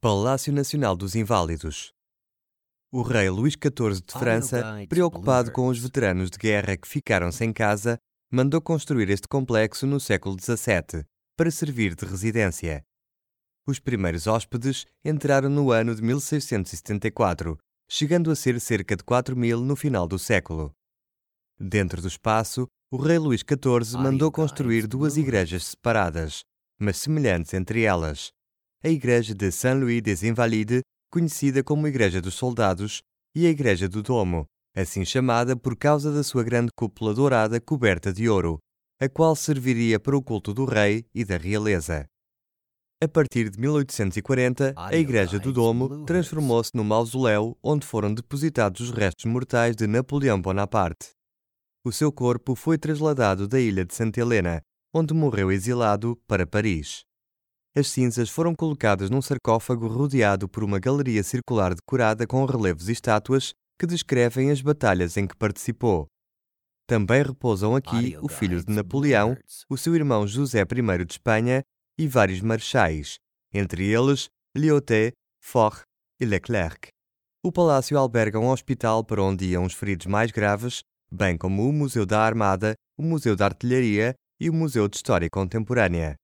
Palácio Nacional dos Inválidos. O rei Luís XIV de França, preocupado com os veteranos de guerra que ficaram sem casa, mandou construir este complexo no século XVII, para servir de residência. Os primeiros hóspedes entraram no ano de 1674, chegando a ser cerca de 4.000 no final do século. Dentro do espaço, o rei Luís XIV mandou construir duas igrejas separadas, mas semelhantes entre elas. A igreja de Saint-Louis des Invalides, conhecida como Igreja dos Soldados, e a Igreja do Domo, assim chamada por causa da sua grande cúpula dourada coberta de ouro, a qual serviria para o culto do rei e da realeza. A partir de 1840, a Igreja do Domo transformou-se no mausoléu onde foram depositados os restos mortais de Napoleão Bonaparte. O seu corpo foi trasladado da ilha de Santa Helena, onde morreu exilado, para Paris. As cinzas foram colocadas num sarcófago rodeado por uma galeria circular decorada com relevos e estátuas que descrevem as batalhas em que participou. Também repousam aqui o filho de Napoleão, o seu irmão José I de Espanha e vários marechais, entre eles Lyautey, Foch e Leclerc. O palácio alberga um hospital para onde iam os feridos mais graves, bem como o Museu da Armada, o Museu da Artilharia e o Museu de História Contemporânea.